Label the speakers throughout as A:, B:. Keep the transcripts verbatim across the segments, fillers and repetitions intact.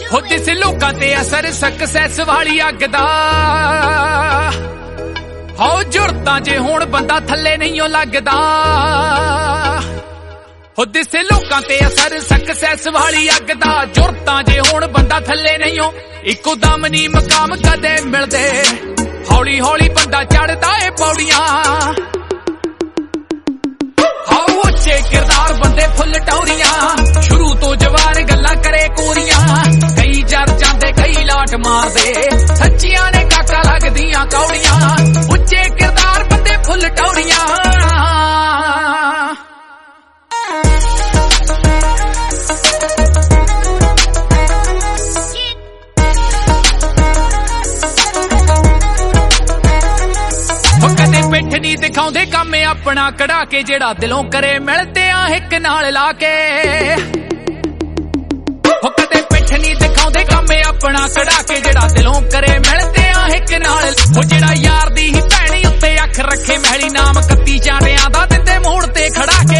A: ਹੋ ਦਿਸੇ ਲੋਕਾਂ ਤੇ ਅਸਰ ਸਕਸੈਸ ਵਾਲੀ ਅੱਗ ਦਾ ਹੋ ਜੁਰਤਾਂ ਜੇ ਹੁਣ ਬੰਦਾ ਥੱਲੇ ਨਹੀਂ ਓ ਲੱਗਦਾ ਹੋ ਦਿਸੇ ਲੋਕਾਂ ਤੇ ਅਸਰ ਸਕਸੈਸ ਵਾਲੀ ਅੱਗ ਦਾ ਜੁਰਤਾਂ ਜੇ ਹੁਣ ਬੰਦਾ ਥੱਲੇ ਨਹੀਂ ਓ ਇੱਕੋ ਦਮ ਨੀ ਮਕਾਮ ਕਦੇ ਮਿਲਦੇ ਹੌਲੀ ਹੌਲੀ ਬੰਦਾ ਚੜਦਾ ਏ ਪੌੜੀਆਂ ਹਾਉ ਉੱਚੇ ਕਿਰਦਾਰ ਬੰਦੇ ਫੁੱਲ ਟੌਰੀਆਂ ਸ਼ੁਰੂ ਤੋਂ ਜਵਾਨ ਗੱਲਾਂ ਕਰੇ ਕੋਰੀਆਂ ਕਈ ਜਰ ਜਾਂਦੇ ਕਈ ਲਾਟ ਮਾਰਦੇ ਸੱਚੀਆਂ ਨੇ ਕਾਕਾ ਲੱਗਦੀਆਂ ਕੌੜੀਆਂ ਉੱਚੇ ਕਿਰਦਾਰ ਬੰਦੇ ਫੁੱਲ ਟੌਰੀਆਂ ਪਿੱਠ ਨੀ ਦਿਖਾਉਂਦੇ ਕੰਮ ਆਪਣਾ ਕਢਾ ਕੇ ਜਿਹੜਾ ਦਿਲੋਂ ਕਰੇ ਮਿਲਦੇ ਆ ਇੱਕ ਨਾਲ ਲਾ ਕੇ ਹੋ ਕਦੇ ਪਿੱਠ ਨੀ ਦਿਖਾਉਂਦੇ ਕੰਮ ਆਪਣਾ ਕਢਾ ਕੇ ਜਿਹੜਾ ਦਿਲੋਂ ਕਰੇ ਮਿਲਦੇ ਆ ਇੱਕ ਨਾਲ ਉਹ ਜਿਹੜਾ ਯਾਰ ਦੀ ਹੀ ਭੈਣੀ ਉੱਤੇ ਅੱਖ ਰੱਖੇ ਮਹਿਲੀ ਨਾਮ ਕੱਤੀ ਚਾਟਿਆਂ ਦਾ ਦਿੰਦੇ ਮੋੜ ਤੇ ਖੜਾ ਕੇ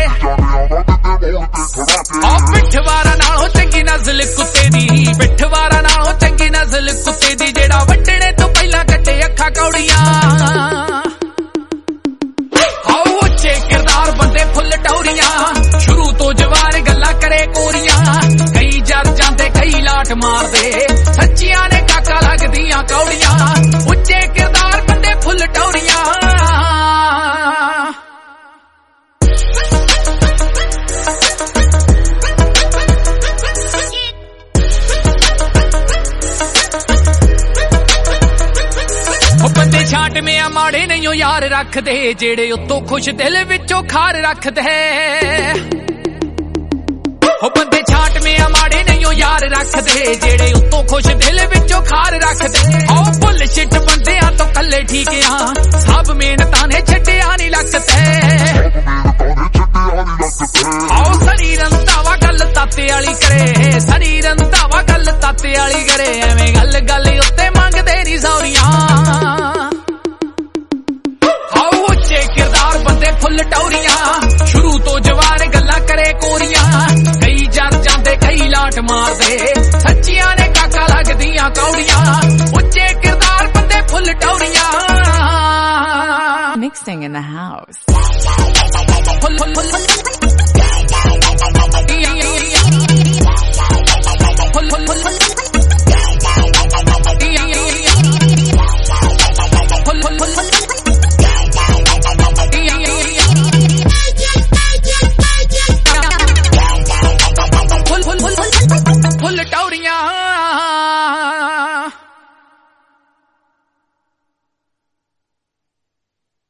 A: ਆ ਪਿੱਠਵਾਰਾ ਨਾਲੋਂ ਚੰਗੀ ਨਸਲ ਕੁੱਤੇ ਦੀ ਪਿੱਠਵਾਰਾ ਨਾਲੋਂ ਚੰਗੀ ਨਸਲ ਕੁੱਤੇ ਦੀ ਜਿਹੜਾ ਵੱਢਣੇ ਤੋਂ ਪਹਿਲਾਂ ਕੱਢੇ ਅੱਖਾਂ ਕੌੜੀਆਂ ਬੰਦੇ ਫੁੱਲ ਟੌਰੀਆਂ ਸ਼ੁਰੂ ਤੋਂ ਜਵਾਨ ਗੱਲਾਂ ਕਰੇ ਕੋਰੀਆਂ ਕਈ ਜਰ ਜਾਂਦੇ ਕਈ ਲਾਟ ਮਾਰਦੇ ਸੱਚੀਆਂ ਨੇ ਕਾਕਾ ਲੱਗਦੀਆਂ ਕੌੜੀਆਂ ਉੱਚੇ ਕਿਰਦਾਰ ਬੰਦੇ ਫੁੱਲ ਟੌਰੀਆਂ ਬੰਦੇ ਛਾਟਵੇਂ ਆ ਮਾੜੇ ਨਹੀਂ ਓ ਯਾਰ ਰੱਖਦੇ ਜਿਹੜੇ ਉੱਤੋਂ ਖੁਸ਼ ਦਿਲ ਵਿੱਚੋਂ ਖਾਰ ਰੱਖਦੇ ਹੋ ਬੰਦੇ ਛਾਟਵੇਂ ਆ ਮਾੜੇ ਨਹੀਂ ਓ ਯਾਰ ਰੱਖਦੇ ਜਿਹੜੇ ਉੱਤੋਂ ਖੁਸ਼ ਦਿਲ ਵਿੱਚੋਂ ਖਾਰ ਰੱਖਦੇ ਹੋ ਭੁੱਲ ਛਿੱਟ ਬੰਦਿਆਂ ਤੋਂ ਕੱਲੇ ਠੀਕ ਆ ਸਭ ਮਿਹਨਤਾਂ ਨੇ ਛੱਡਿਆ ਨਹੀਂ ਲੱਗਦੇ ਆਓ ਸਰੀ ਰੰਧਾਵਾ ਗੱਲ ਤਾਤੇ ਵਾਲੀ ਕਰੇ ਸਰੀ ਰੰਧਾਵਾ ਗੱਲ ਤਾਤੇ ਵਾਲੀ ਕਰੇ ਐਵੇਂ ਗੱਲ ਗੱਲ ਉੱਤੇ ਮੰਗਦੇ ਨਹੀਂ ਸੌਰੀਆਂ ਫੁੱਲ ਟੌਰੀਆਂ ਸ਼ੁਰੂ ਤੋਂ ਜਵਾਨ ਗੱਲਾਂ ਕਰੇ ਕੋਰੀਆਂ ਕਈ ਜਰ ਜਾਂਦੇ ਕਈ ਲਾਟ ਮਾਰਦੇ ਸੱਚੀਆਂ ਨੇ ਕਾਕਾ ਲੱਗਦੀਆਂ ਕੌੜੀਆਂ ਉੱਚੇ ਕਿਰਦਾਰ ਬੰਦੇ ਫੁੱਲ ਟੌਰੀਆਂ
B: Mixing in the house.